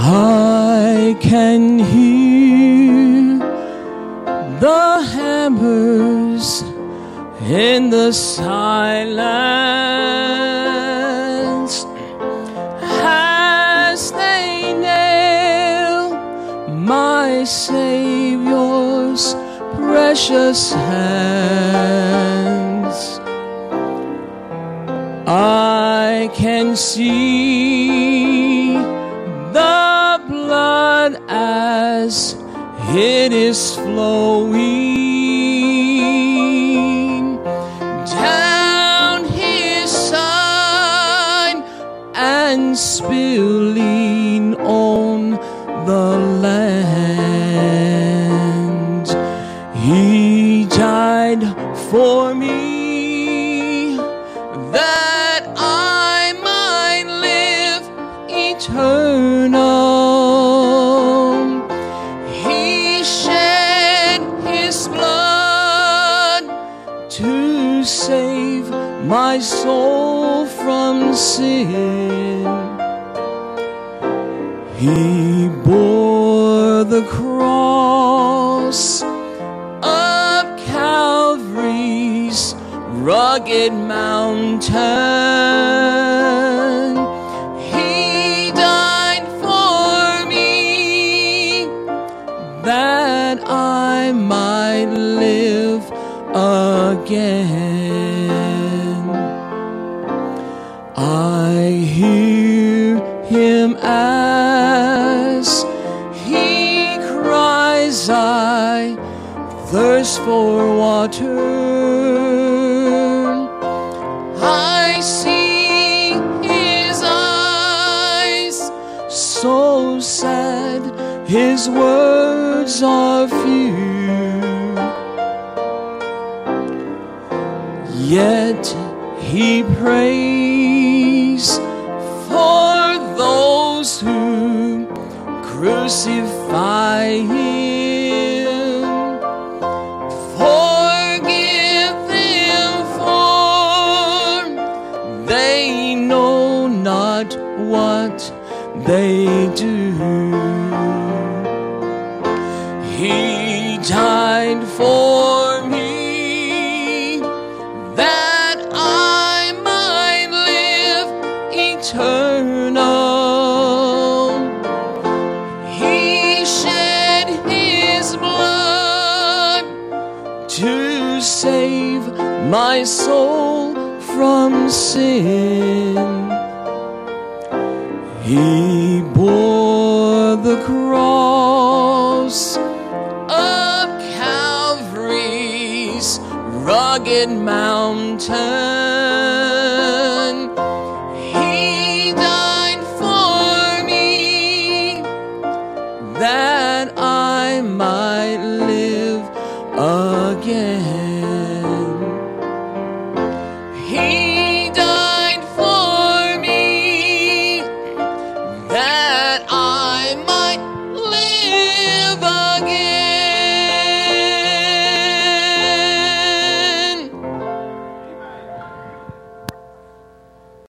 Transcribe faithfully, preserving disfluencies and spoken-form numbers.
I can hear the hammers in the silence as they nail my Savior's precious hands. I can see the blood as it is flowing down his side and spilling on the land. He died for me that I might live eternal. He shed his blood to save my soul from sin. He bore the cross of Calvary's rugged mountain. He died for me that I might live again. I hear him as he cries, I thirst for water. I see his eyes, so sad, his words are few. Yet he prays for those who crucify him. Forgive them, for they know not what they do. He died for me that I might live eternal. He shed his blood to save my soul from sin. He bore the cross of Calvary's rugged mountain.